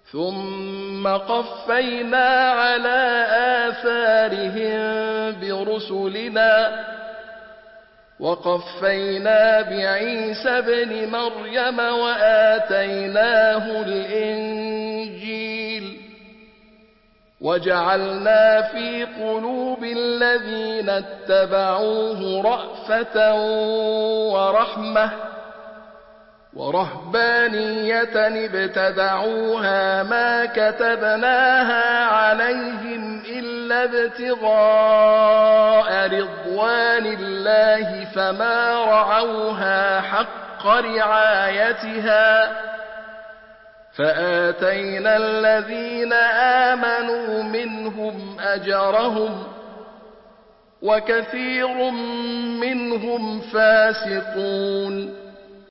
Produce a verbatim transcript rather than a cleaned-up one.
ثم قفينا على آثارهم برسلنا وقفينا بعيسى ابن مريم وآتيناه الإنجيل وجعلنا في قلوب الذين اتبعوه رأفة ورحمة ورهبانية ابتدعوها ما كتبناها عليهم إلا ابتغاء رضوان الله فما رعوها حق رعايتها فآتينا الذين آمنوا منهم أجرهم وكثير منهم فاسقون